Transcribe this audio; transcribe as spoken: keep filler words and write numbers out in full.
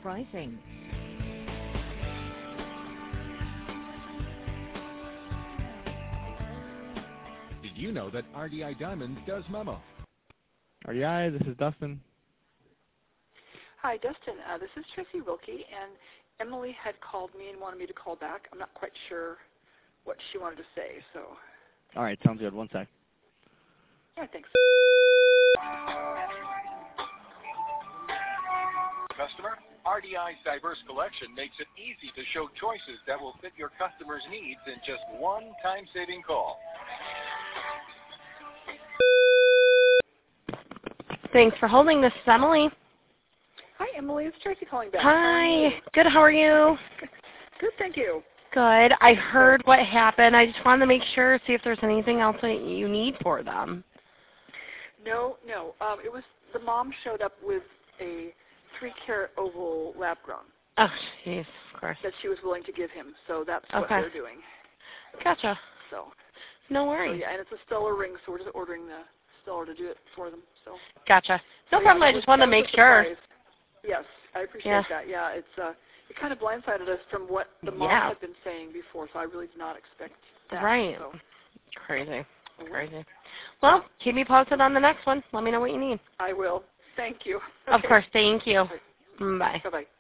pricing. Did you know that R D I Diamonds does memo? R D I, this is Dustin. Hi, Dustin. Uh, this is Tracy Wilkie, and Emily had called me and wanted me to call back. I'm not quite sure what she wanted to say, so. All right, sounds good. One sec. All right, thanks. Customer, R D I's diverse collection makes it easy to show choices that will fit your customer's needs in just one time-saving call. Thanks for holding. This is Emily. Hi, Emily. It's Tracy calling back. Hi. Good. How are you? Good, thank you. Good. I heard what happened. I just wanted to make sure, see if there's anything else that you need for them. No, no. Um, it was the mom showed up with a three-carat oval lab-grown. Oh, jeez, of course. That she was willing to give him, so that's okay. what they're doing. Gotcha. So. No worries. So, yeah, and it's a stellar ring, so we're just ordering the stellar to do it for them. So. Gotcha. No so, problem. Yeah, I just wanted to make sure. Yes, I appreciate yeah. that. Yeah, it's uh, it kind of blindsided us from what the mom yeah. had been saying before, so I really did not expect that. Right. So. Crazy. Crazy. Well, keep me posted on the next one. Let me know what you need. I will. Thank you. Of Okay. course. Thank you. Bye. Bye-bye.